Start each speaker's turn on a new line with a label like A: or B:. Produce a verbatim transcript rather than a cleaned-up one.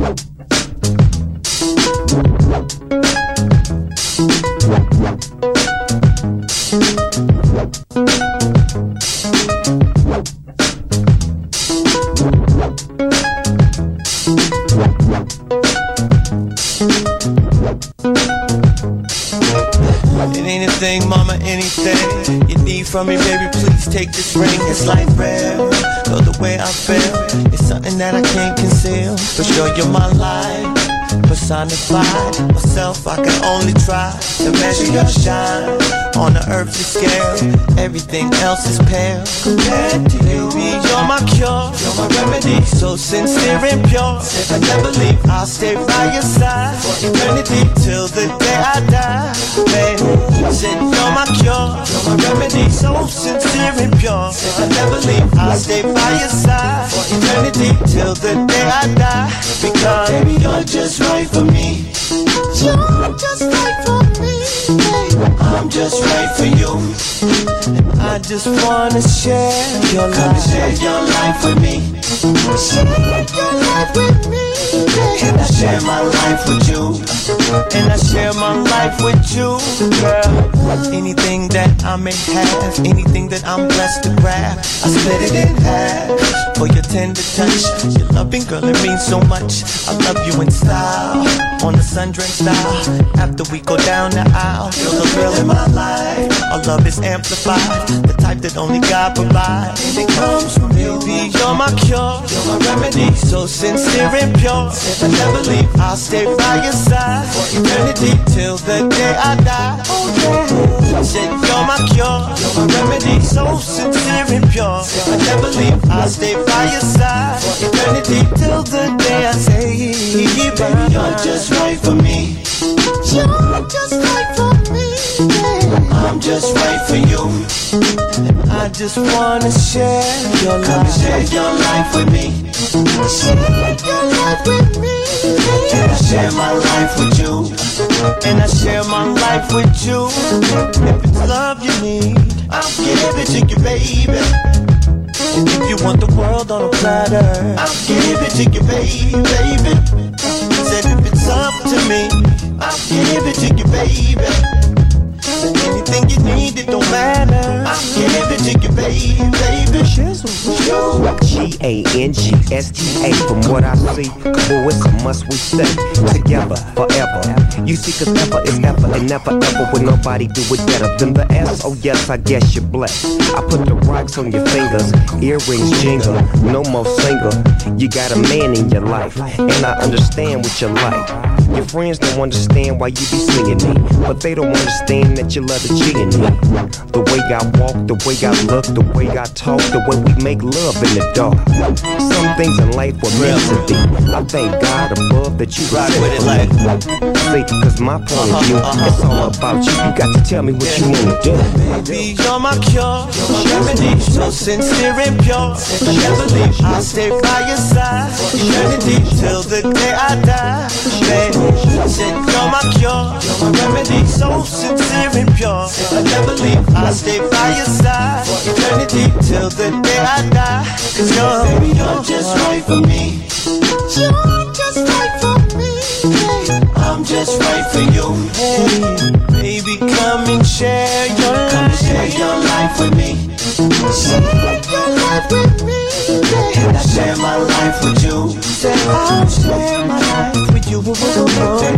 A: Anything, mama, anything you need from me, baby, please take this ring. It's like rare, though the way I feel, it's something that I can't conceal. For sure you're my life, personified. Myself, I can only try to measure your shine on the earthly scale. Everything else is pale compared to you. Baby, you're my cure, you're my remedy, so sincere and pure. If I never leave, I'll stay by your side for eternity, till the day I die. Baby, said you're my cure, you're my remedy, so sincere and pure. If I never leave, I'll stay by your side for eternity, till the day I die. Because baby, you're just right for me. You're just right for me. I'm just right for you. And I just wanna share your life. Come share your life with me. Share your life with me. And I share my life with you. And I share my life with you, girl. Anything that I may have, anything that I'm blessed to grab, I split it in half for your tender touch. Your loving, girl, it means so much. I love you in style, on the sun-drenched style. After we go down the aisle, you're the thrill in my life. Our love is amplified, the type that only God provides. And it comes from you. Baby, you're my cure, you're my remedy, so sincere and pure. If I never leave, I'll stay by your side for eternity, till the day I die. Oh yeah, said you're my cure, you're my remedy, so sincere and pure. If I never leave, I'll stay by your side for eternity, till the day I say, baby, you're just right for me. You're just right for me. I'm just right for you. And I just wanna share your life. Come share your life with me. Share your life with me. And I share my life with you. And I share my life with you. If it's love you need, I'll give it to you, baby. And if you want the world on a platter, I'll give it to you, baby, baby. Said if it's up to me, I'll give it to you, baby. Said anything you need, it don't matter, I'll give it to you, baby, baby.
B: G A N G S T A. From what I see, boy, it's a must we stay together forever. You see, cause ever is ever and never ever will nobody do it better than the S. Oh yes, I guess you're blessed. I put the rocks on your fingers, earrings jingle, no more single. You got a man in your life, and I understand what you like. Your friends don't understand why you be singing me, but they don't understand that you love the G in me. The way I walk, the way I look, the way I talk, the way we make love in the dark. Some things in life were meant to be. I thank God above that you
A: rock with it like.
B: See, cause my point of view, uh-huh, it's all about you. You got to tell me what you wanna do.
A: Baby, you're my cure, you're my remedy, so sincere and pure. If I never leave, I'll stay by your side for eternity, till the day I die. Baby, said you're my cure, you're my remedy, so sincere and pure. If I never leave, I'll stay by your side for eternity, till the day I die. Cause you're, baby, you're just right for me. You're just right for me. I'm just right for you. Hey, baby, come and share your life. Come and share your life with me. Share your life with me. And I share my life with you. Say I'll share my life with you. Baby,